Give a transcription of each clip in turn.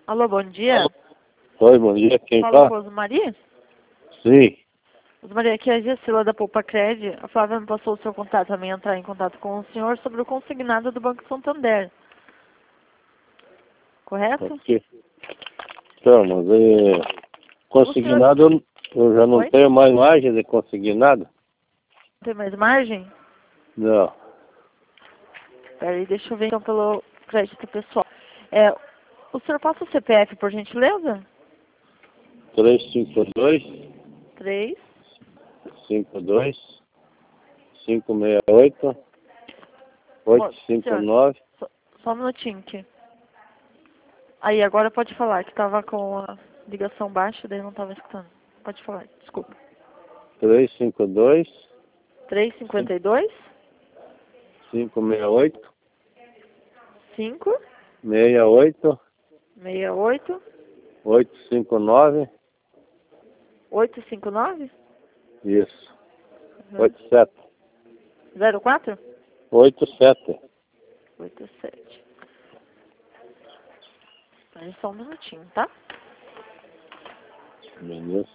Alô, bom dia. Oi, bom dia. Quem Fala tá? com a Osmari? Sim. Osmari, aqui é a Gessila da Poupa Cred. A Flávia me passou o seu contato, também entrar em contato com o senhor sobre o consignado do Banco Santander. Correto? Aqui. Então, mas consignado eu já não Oi? tenho mais margem de consignado? Tem mais margem? Não. Peraí, deixa eu ver então pelo crédito pessoal. O senhor passa o CPF, por gentileza? 352 3. 52 568 Senhor, 859. só um minutinho aqui. Aí, agora pode falar, que tava com a ligação baixa, daí não tava escutando. Pode falar, desculpa. 352 352 568 5 68 68 859. 859 Isso. 87. 04 87. 87. Aí só um minutinho, tá? Beleza.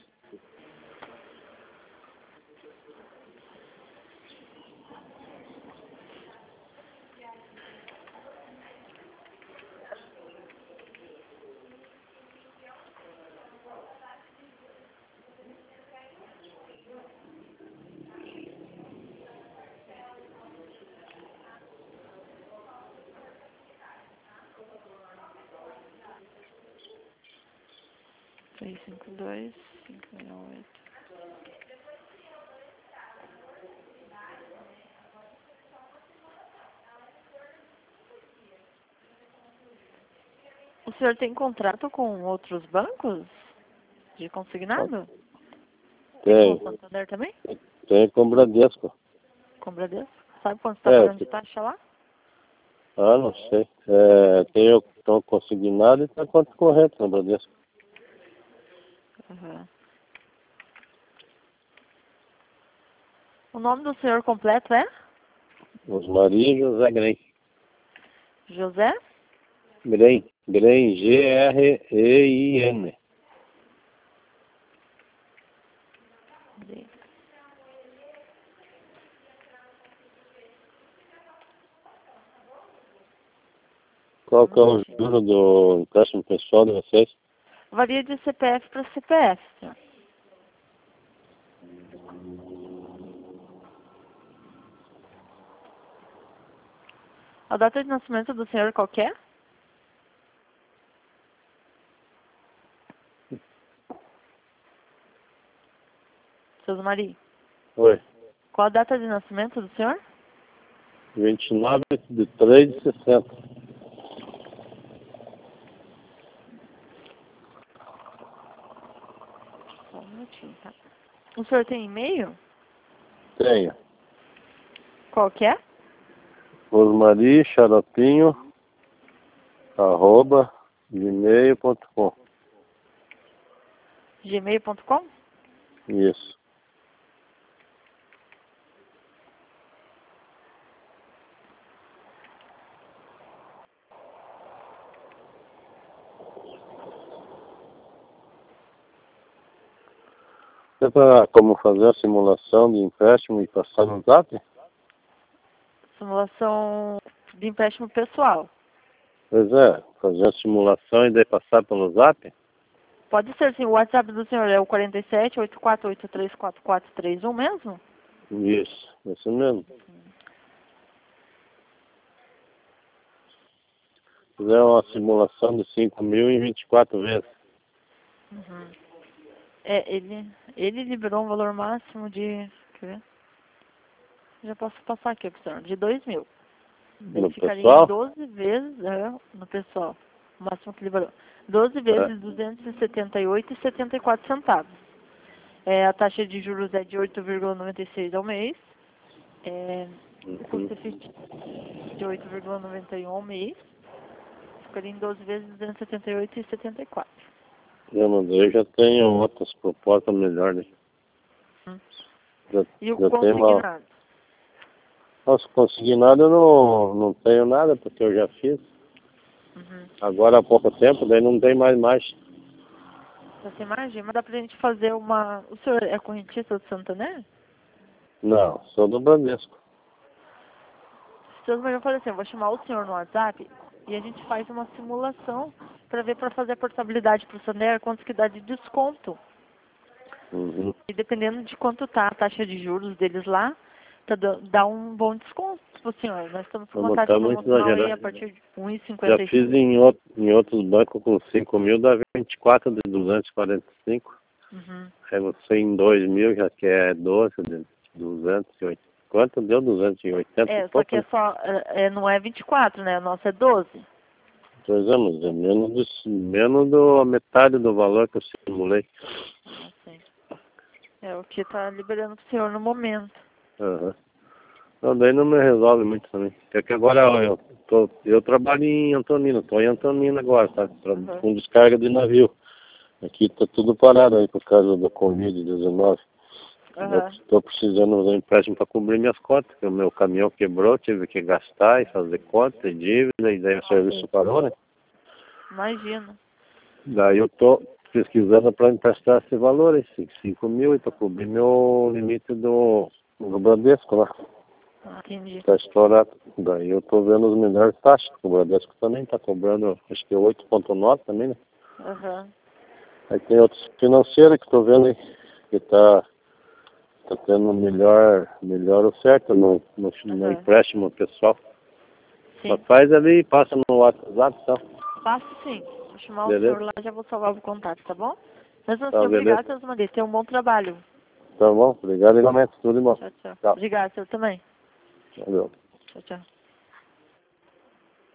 Três cinco dois 568. O senhor tem contrato com outros bancos de consignado? Tem com o Tem. Santander também? Tem com Bradesco. Com o Bradesco? Sabe quanto está pagando de taxa lá? Não sei. Tem o tom consignado e tem conta corrente no Bradesco. Uhum. O nome do senhor completo é? Osmari José Grem. José? Grem. Grem, Grein. Qual que é o juro do empréstimo pessoal de vocês? Varia de CPF para CPF, senhor. A data de nascimento do senhor qual que é? Seu Osmari. Oi. Qual a data de nascimento do senhor? 29/3/60. Só um minutinho, tá? O senhor tem e-mail? Tenho. Qual que é? Osmari Xaropinho @gmail.com. gmail.com? Isso. É para como fazer a simulação de empréstimo e passar no Zap? Simulação de empréstimo pessoal. Pois é, fazer a simulação e daí passar pelo Zap? Pode ser sim. O WhatsApp do senhor é o 47 84834431 mesmo? Isso mesmo. Fizer uma simulação de 5.000 em 24 vezes. Uhum. Ele liberou um valor máximo de... Quer ver? Já posso passar aqui pro senhor. De 2.000. Daí No ficaria em pessoal? 12 vezes, no pessoal. O máximo que liberou. 12 vezes 278,74 centavos. A taxa de juros é de 8,96 ao mês. O custo efetivo de 8,91 ao mês. Ficaria em 12 vezes 278,74. Eu já tenho outras propostas melhores. E o Já tenho uma... consignado? Nossa, consignado eu não tenho nada, porque eu já fiz. Uhum. Agora há pouco tempo, daí não tem mais. Você imagina, mas dá pra gente fazer uma... O senhor é correntista do Santander? Não, sou do Bradesco. Seus mas eu falei assim, eu vou chamar o senhor no WhatsApp e a gente faz uma simulação para ver, para fazer a portabilidade para o Santander, quanto que dá de desconto. Uhum. E dependendo de quanto tá a taxa de juros deles lá, dá um bom desconto pro senhor. Nós estamos com uma Vamos taxa estar muito promocional aí a exagerado. partir de Já fiz 1,55. em outros bancos com 5 mil, dá 24 de 245. Uhum. Aí você em 2 mil já quer 12 de 280. Quanto deu? 280 e É, só pouco, que é né? só, não é 24, né? O nosso é 12. Pois é, mas é menos do metade do valor que eu simulei. Ah, sim. É o que tá liberando pro senhor no momento. Aham. Não, daí não me resolve muito também. Porque agora eu trabalho em Antonina, estou em Antonina agora, tá? Uhum. Com descarga de navio. Aqui está tudo parado aí por causa da Covid-19. Aham. Estou precisando fazer um empréstimo para cobrir minhas contas, porque o meu caminhão quebrou, tive que gastar e fazer conta e dívida, e daí o serviço parou, né? Imagino. Daí eu estou pesquisando para emprestar esse valor, esses 5 mil, e para cobrir meu limite do Bradesco lá. Entendi. Está estourado. Daí eu estou vendo os melhores taxas. O Bradesco também está cobrando, acho que 8,9 também, né? Aham. Aí tem outros financeiros que estou vendo aí, que está tendo melhor oferta no Aham. empréstimo pessoal. Só Sim. faz ali e passa no WhatsApp, então. Passo sim. Vou chamar o Beleza? senhor lá e já vou salvar o contato, tá bom? Mas Tá, assim, beleza. obrigado, seus Mandei. Tenha um bom trabalho. Tá bom? Obrigado igualmente. Tudo de bom. Tchau, tchau. Tchau. Obrigado, seu também. Valeu. Tchau, tchau.